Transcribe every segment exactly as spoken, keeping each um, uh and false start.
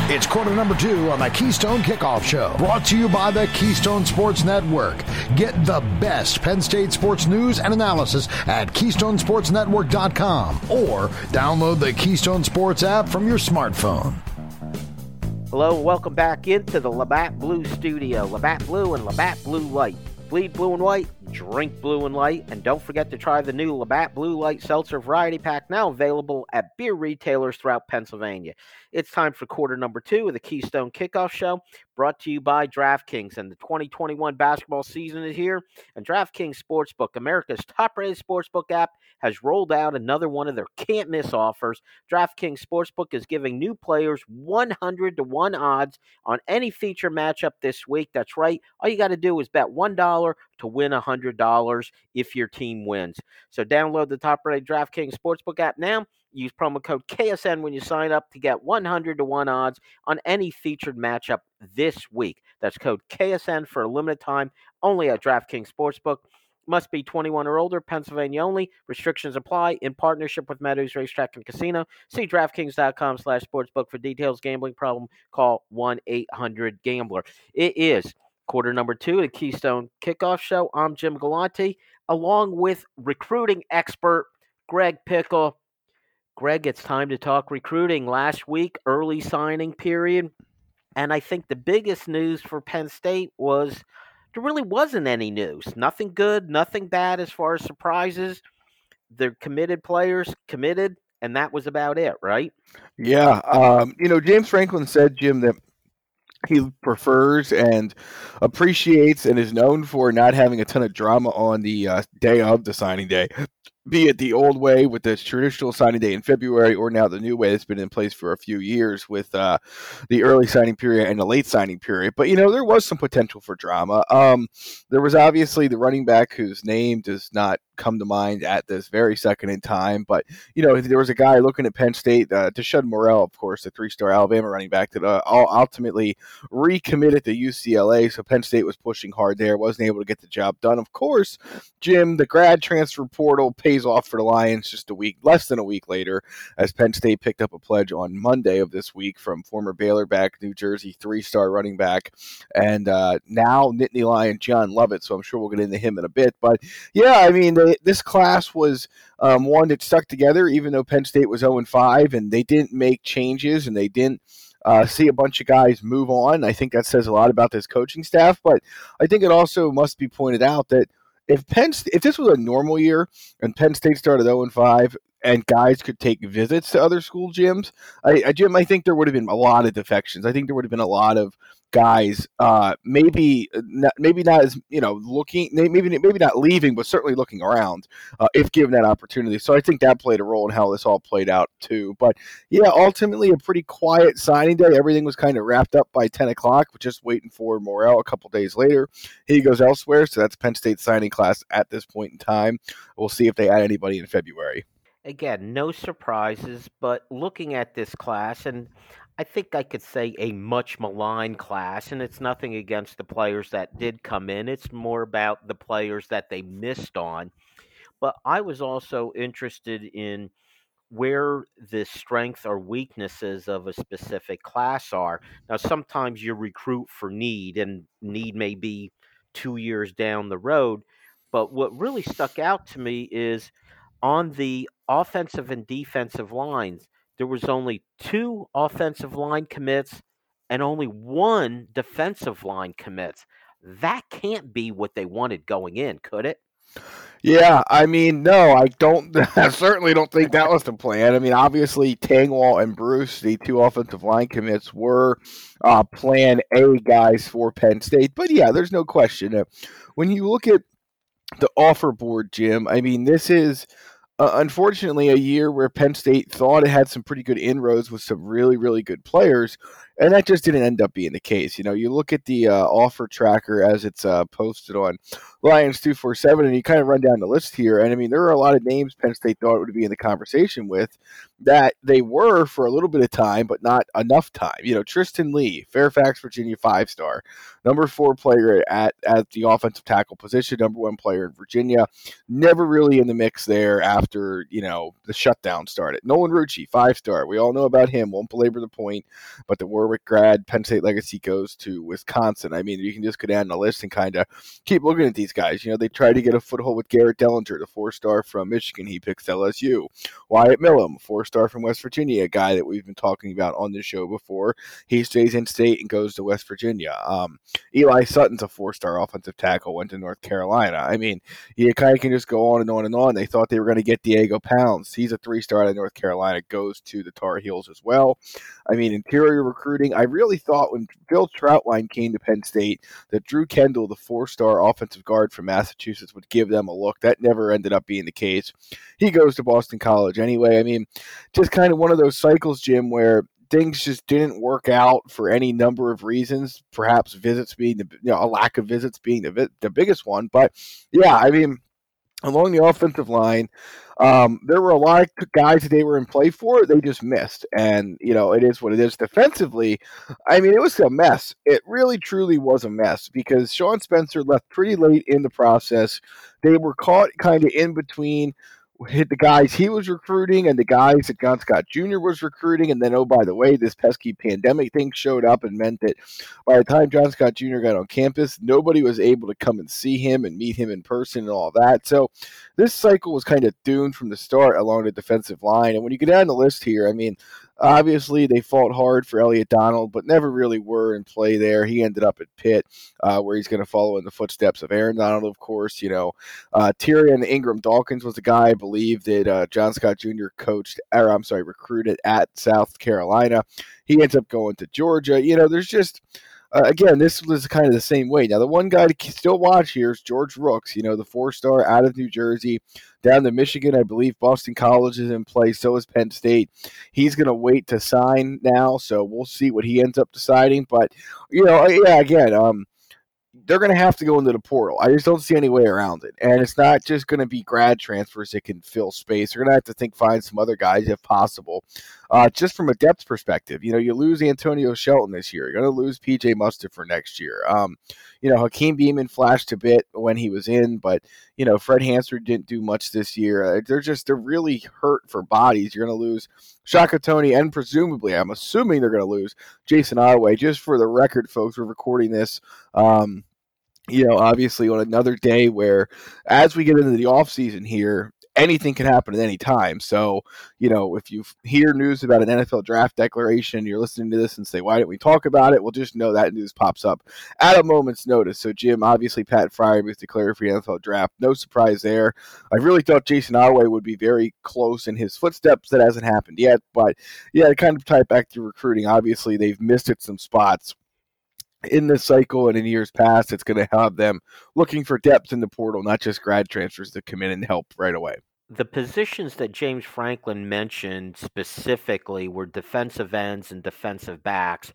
It's quarter number two on the Keystone Kickoff Show, brought to you by the Keystone Sports Network. Get the best Penn State sports news and analysis at keystone sports network dot com or download the Keystone Sports app from your smartphone. Hello and welcome back into the Labatt Blue Studio. Labatt Blue and Labatt Blue Light. Bleed blue and white, drink blue and light, and don't forget to try the new Labatt Blue Light Seltzer Variety Pack, now available at beer retailers throughout Pennsylvania. It's time for quarter number two of the Keystone Kickoff Show, brought to you by DraftKings. And the twenty twenty-one basketball season is here, and DraftKings Sportsbook, America's top-rated sportsbook app, has rolled out another one of their can't-miss offers. DraftKings Sportsbook is giving new players one hundred to one odds on any feature matchup this week. That's right. All you got to do is bet one dollar to win one hundred dollars if your team wins. So download the top-rated DraftKings Sportsbook app now. Use promo code K S N when you sign up to get one hundred to one odds on any featured matchup this week. That's code K S N for a limited time, only at DraftKings Sportsbook. Must be twenty-one or older, Pennsylvania only. Restrictions apply in partnership with Meadows Racetrack and Casino. See DraftKings.com slash sportsbook for details. Gambling problem, call one eight hundred gambler. It is quarter number two of the Keystone Kickoff Show. I'm Jim Galante, along with recruiting expert Greg Pickle. Greg, it's time to talk recruiting. Last week, early signing period, and I think the biggest news for Penn State was there really wasn't any news. Nothing good, nothing bad as far as surprises. They're committed players, committed, and that was about it, right? Yeah. Um, you know, James Franklin said, Jim, that he prefers and appreciates and is known for not having a ton of drama on the uh, day of the signing day, be it the old way with the traditional signing day in February or now the new way that's been in place for a few years with uh, the early signing period and the late signing period. But, you know, there was some potential for drama. Um, there was obviously the running back whose name does not come to mind at this very second in time. But, you know, there was a guy looking at Penn State, uh, Tashud Morrell, of course, the three-star Alabama running back that uh, ultimately recommitted to U C L A. So Penn State was pushing hard there, wasn't able to get the job done. Of course, Jim, the grad transfer portal pays off for the Lions just a week, less than a week later, as Penn State picked up a pledge on Monday of this week from former Baylor back, New Jersey three-star running back, and uh, now Nittany Lion John Lovett. So I'm sure we'll get into him in a bit. But yeah, I mean, they, this class was um, one that stuck together, even though Penn State was oh and five, and they didn't make changes and they didn't Uh, see a bunch of guys move on. I think that says a lot about this coaching staff, but I think it also must be pointed out that if Penn, if this was a normal year and Penn State started oh and five and guys could take visits to other school gyms, I, I, Jim, I think there would have been a lot of defections. I think there would have been a lot of guys, uh, maybe not, maybe not as, you know, looking, maybe maybe not leaving, but certainly looking around uh, if given that opportunity. So I think that played a role in how this all played out too. But yeah, ultimately a pretty quiet signing day. Everything was kind of wrapped up by ten o'clock, just waiting for Morrell a couple days later. He goes elsewhere, so that's Penn State signing class at this point in time. We'll see if they add anybody in February. Again, no surprises, but looking at this class, and I think I could say a much maligned class, and it's nothing against the players that did come in. It's more about the players that they missed on. But I was also interested in where the strength or weaknesses of a specific class are. Now, sometimes you recruit for need, and need may be two years down the road. But what really stuck out to me is on the offensive and defensive lines, there was only two offensive line commits and only one defensive line commits. That can't be what they wanted going in, could it? Yeah, I mean, no, I don't. I certainly don't think that was the plan. I mean, obviously, Tangwall and Bruce, the two offensive line commits, were uh, Plan A guys for Penn State. But yeah, there's no question. Uh, when you look at the offer board, Jim, I mean, this is uh, unfortunately a year where Penn State thought it had some pretty good inroads with some really, really good players. And that just didn't end up being the case. You know, you look at the uh, offer tracker as it's uh, posted on Lions two forty-seven, and you kind of run down the list here. And, I mean, there are a lot of names Penn State thought would be in the conversation with that they were for a little bit of time, but not enough time. You know, Tristan Lee, Fairfax, Virginia, five-star, number four player at, at the offensive tackle position, number one player in Virginia, never really in the mix there after, you know, the shutdown started. Nolan Rucci, five-star. We all know about him. Won't belabor the point, but there were Warwick grad. Penn State legacy goes to Wisconsin. I mean, you can just go down the list and kind of keep looking at these guys. You know, they tried to get a foothold with Garrett Dellinger, the four-star from Michigan. He picks L S U. Wyatt Millam, four-star from West Virginia, a guy that we've been talking about on this show before. He stays in state and goes to West Virginia. Um, Eli Sutton's a four-star offensive tackle, went to North Carolina. I mean, you kind of can just go on and on and on. They thought they were going to get Diego Pounds. He's a three-star out of North Carolina, goes to the Tar Heels as well. I mean, interior recruiting, I really thought when Bill Troutline came to Penn State that Drew Kendall, the four-star offensive guard from Massachusetts, would give them a look. That never ended up being the case. He goes to Boston College anyway. I mean, just kind of one of those cycles, Jim, where things just didn't work out for any number of reasons, perhaps visits being the, you know, a lack of visits being the, the biggest one. But, yeah, I mean, along the offensive line, um, there were a lot of guys that they were in play for. They just missed. And, you know, it is what it is. Defensively, I mean, it was a mess. It really, truly was a mess because Sean Spencer left pretty late in the process. They were caught kind of in between hit the guys he was recruiting and the guys that John Scott Junior was recruiting. And then, oh, by the way, this pesky pandemic thing showed up and meant that by the time John Scott Junior got on campus, nobody was able to come and see him and meet him in person and all that. So this cycle was kind of doomed from the start along the defensive line. And when you get down the list here, I mean, obviously they fought hard for Elliot Donald, but never really were in play there. He ended up at Pitt, uh, where he's going to follow in the footsteps of Aaron Donald, of course. You know, uh, Tyrion Ingram Dawkins was the guy, I believe, that uh, John Scott Junior coached, or I'm sorry, recruited at South Carolina. He ends up going to Georgia. You know, there's just... Uh, again, this was kind of the same way. Now, the one guy to still watch here is George Rooks, you know, the four-star out of New Jersey, down to Michigan. I believe Boston College is in play. So is Penn State. He's going to wait to sign now, so we'll see what he ends up deciding. But, you know, yeah, again, um, they're going to have to go into the portal. I just don't see any way around it. And it's not just going to be grad transfers that can fill space. They're going to have to think, find some other guys if possible. Uh, just from a depth perspective, you know, you lose Antonio Shelton this year. You're going to lose P J Mustard for next year. Um, you know, Hakeem Beamon flashed a bit when he was in, but, you know, Fred Hansford didn't do much this year. Uh, they're just, they're really hurt for bodies. You're going to lose Shaka Toney, and presumably, I'm assuming they're going to lose Jason Otway. Just for the record, folks, we're recording this, um, you know, obviously on another day where as we get into the offseason here, anything can happen at any time. So, you know, if you hear news about an N F L draft declaration, you're listening to this and say, why didn't we talk about it? Well, just know that news pops up at a moment's notice. So, Jim, obviously Pat Freiermuth declared for the N F L draft. No surprise there. I really thought Jason Otway would be very close in his footsteps. That hasn't happened yet. But, yeah, to kind of tie it back to recruiting, obviously they've missed at some spots in this cycle and in years past. It's going to have them looking for depth in the portal, not just grad transfers that come in and help right away. The positions that James Franklin mentioned specifically were defensive ends and defensive backs.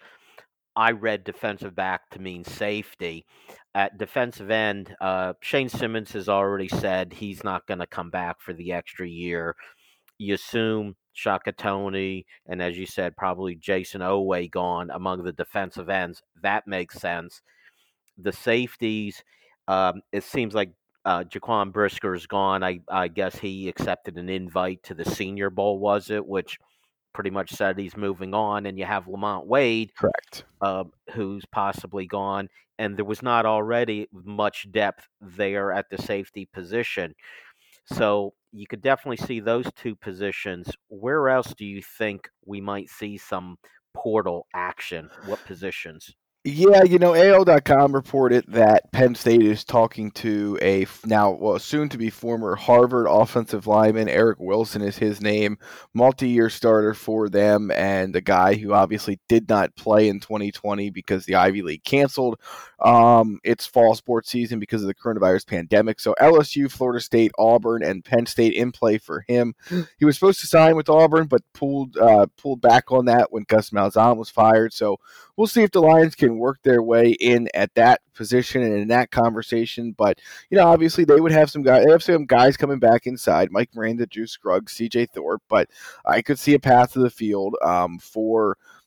I read defensive back to mean safety. At defensive end, uh, Shane Simmons has already said he's not going to come back for the extra year. You assume Shaka Toney, and as you said, probably Jason Oweh gone among the defensive ends. That makes sense. The safeties, um, it seems like uh, Jaquan Brisker's gone. I, I guess he accepted an invite to the Senior Bowl, was it? Which pretty much said he's moving on. And you have Lamont Wade, correct, uh, who's possibly gone. And there was not already much depth there at the safety position. So you could definitely see those two positions. Where else do you think we might see some portal action? What positions? Yeah, you know, A O dot com reported that Penn State is talking to a now, well, soon-to-be former Harvard offensive lineman. Eric Wilson is his name, multi-year starter for them, and a guy who obviously did not play in twenty twenty because the Ivy League canceled um, its fall sports season because of the coronavirus pandemic. So L S U, Florida State, Auburn, and Penn State in play for him. He was supposed to sign with Auburn, but pulled uh, pulled back on that when Gus Malzahn was fired. So we'll see if the Lions can work their way in at that position and in that conversation. But, you know, obviously they would have some guys, they have some guys coming back inside, Mike Miranda, Drew Scruggs, C J Thorpe, but I could see a path to the field um, for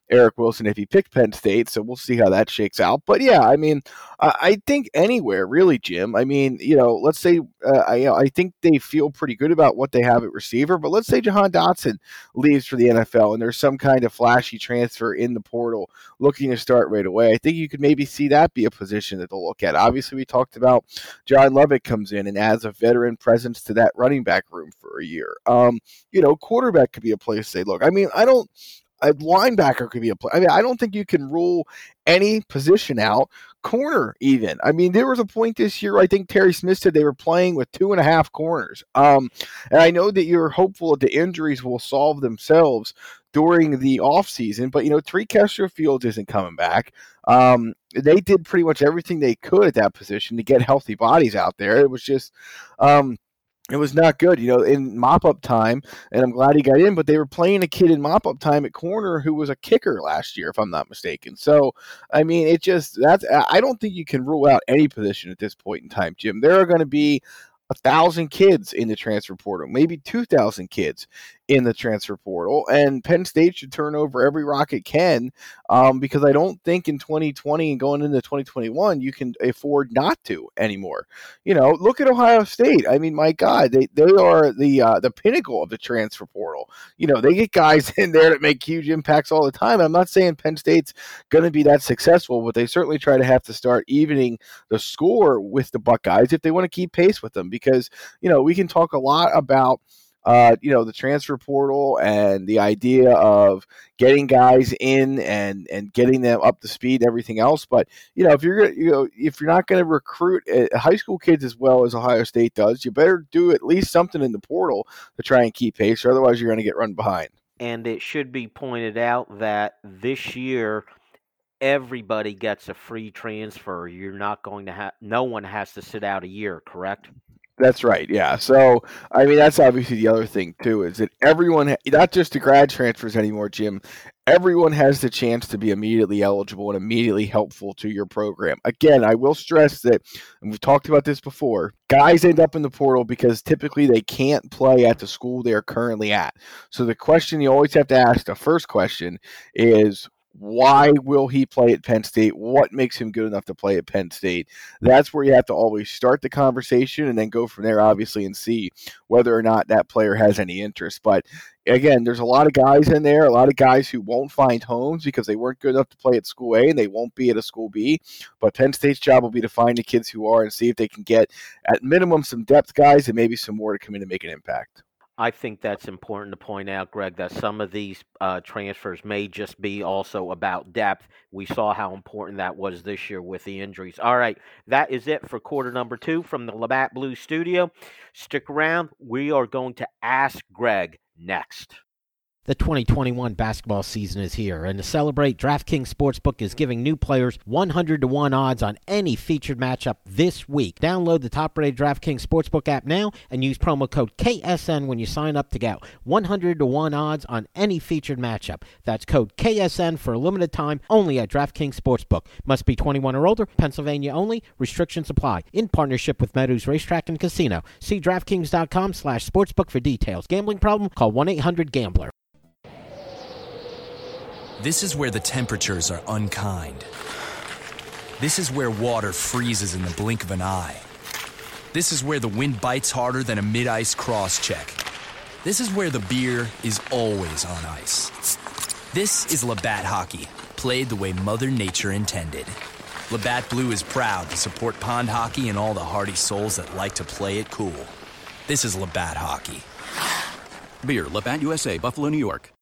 Eric Wilson if he picked Penn State, so we'll see how that shakes out. But yeah, I mean, uh, I think anywhere really, Jim. I mean, you know, let's say uh, I, I think they feel pretty good about what they have at receiver, but let's say Jahan Dotson leaves for the N F L and there's some kind of flashy transfer in the portal looking to start right away. I think you could maybe see that be a position that they'll look at. Obviously, we talked about John Lovett comes in and adds a veteran presence to that running back room for a year. Um, you know, quarterback could be a place they look. I mean, I don't. A linebacker could be a play. I mean, I don't think you can rule any position out. Corner, even. I mean, there was a point this year, I think Terry Smith said they were playing with two and a half corners. Um, and I know that you're hopeful that the injuries will solve themselves during the offseason, but, you know, Tariq Castro-Fields isn't coming back. Um, they did pretty much everything they could at that position to get healthy bodies out there. It was just um, – It was not good, you know, in mop-up time, and I'm glad he got in, but they were playing a kid in mop-up time at corner who was a kicker last year, if I'm not mistaken. So, I mean, it just, that's, I don't think you can rule out any position at this point in time, Jim. There are going to be a thousand kids in the transfer portal, maybe two thousand kids in the transfer portal, and Penn State should turn over every rock it can, um, because I don't think in twenty twenty and going into twenty twenty-one you can afford not to anymore. You know, look at Ohio State. I mean, my God, they they are the uh, the pinnacle of the transfer portal. You know, they get guys in there that make huge impacts all the time. I'm not saying Penn State's going to be that successful, but they certainly try to have to start evening the score with the Buckeyes if they want to keep pace with them, because, you know, we can talk a lot about Uh, you know, the transfer portal and the idea of getting guys in and, and getting them up to speed and everything else. But, you know, if you're you know if you're not going to recruit high school kids as well as Ohio State does, you better do at least something in the portal to try and keep pace, or otherwise you're going to get run behind. And it should be pointed out that this year everybody gets a free transfer. You're not going to have, no one has to sit out a year, correct? That's right, yeah. So, I mean, that's obviously the other thing, too, is that everyone, not just the grad transfers anymore, Jim, everyone has the chance to be immediately eligible and immediately helpful to your program. Again, I will stress that, and we've talked about this before, guys end up in the portal because typically they can't play at the school they're currently at. So the question you always have to ask, the first question is, why will he play at Penn State? What makes him good enough to play at Penn State? That's where you have to always start the conversation and then go from there, obviously, and see whether or not that player has any interest. But again, there's a lot of guys in there, a lot of guys who won't find homes because they weren't good enough to play at school A and they won't be at a school B. But Penn State's job will be to find the kids who are and see if they can get, at minimum, some depth guys and maybe some more to come in and make an impact. I think that's important to point out, Greg, that some of these uh, transfers may just be also about depth. We saw how important that was this year with the injuries. All right, that is it for quarter number two from the Labatt Blue Studio. Stick around. We are going to Ask Greg next. The twenty twenty-one basketball season is here, and to celebrate, DraftKings Sportsbook is giving new players one hundred to one odds on any featured matchup this week. Download the top-rated DraftKings Sportsbook app now and use promo code K S N when you sign up to get one hundred to one odds on any featured matchup. That's code K S N for a limited time only at DraftKings Sportsbook. Must be twenty-one or older, Pennsylvania only. Restrictions apply. In partnership with Meadows Racetrack and Casino. See DraftKings.com slash sportsbook for details. Gambling problem? Call one eight hundred gambler. This is where the temperatures are unkind. This is where water freezes in the blink of an eye. This is where the wind bites harder than a mid-ice cross-check. This is where the beer is always on ice. This is Labatt Hockey, played the way Mother Nature intended. Labatt Blue is proud to support pond hockey and all the hardy souls that like to play it cool. This is Labatt Hockey. Beer, Labatt U S A, Buffalo, New York.